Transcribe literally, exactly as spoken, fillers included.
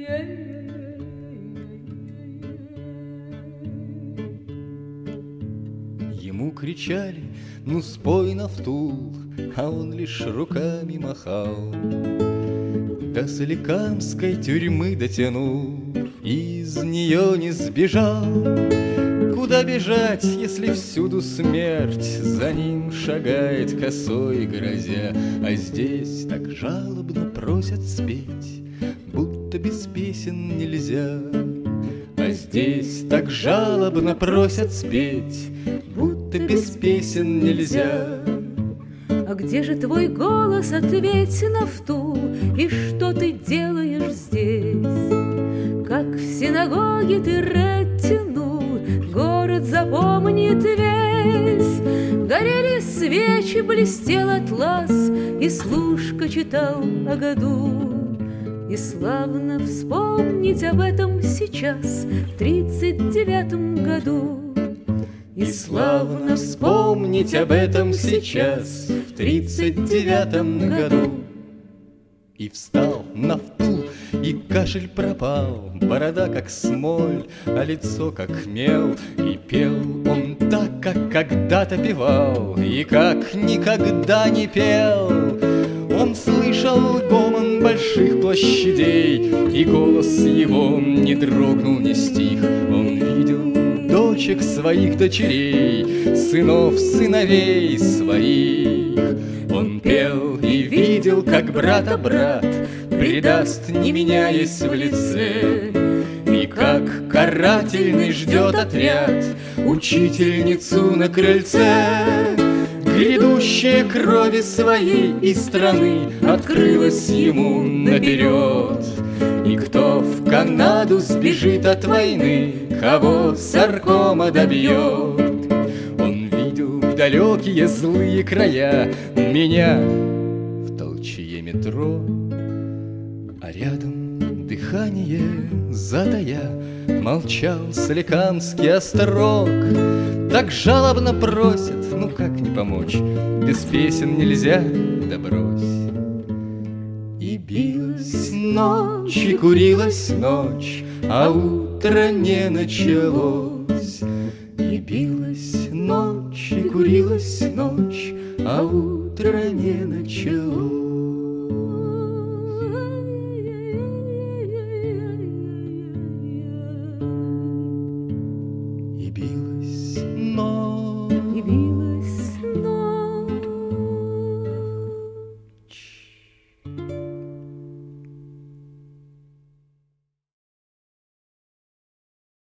Ему кричали: ну спой, Нафтул, а он лишь руками махал. До Соликамской тюрьмы дотянул, из нее не сбежал. Куда бежать, если всюду смерть за ним шагает косой грозя? А здесь так жалобно просят спеть, будто без песен нельзя. А здесь так жалобно просят спеть, будто без песен нельзя. А где же твой голос, ответь, Нафтул, и что ты делаешь здесь? Как в синагоге ты речь тянул, город запомнит весь. Горели свечи, блестел атлас, и служка читал о году. И славно вспомнить об этом сейчас, в тридцать девятом году. И славно вспомнить об этом сейчас, в тридцать девятом году. И встал Нафтул, и кашель пропал, борода как смоль, а лицо как мел. И пел он так, как когда-то певал, и как никогда не пел. Он слышал гомон больших площадей, и голос его не дрогнул, не стих. Он видел дочек своих дочерей, сынов сыновей своих. Он пел и видел, как брата брат предаст, не меняясь в лице, и как карательный ждет отряд учительницу на крыльце. Грядущая крови своей и страны открылась ему наперед. И кто в Канаду сбежит от войны, кого саркома добьет. Он видел далекие злые края, меня в толчье метро, а рядом дыхание затая молчал Соликамский острог. Так жалобно просят, ну как не помочь, без песен нельзя, да брось. И билась ночь, и курилась ночь, а утро не началось. И билась ночь, и курилась ночь, а утро не началось.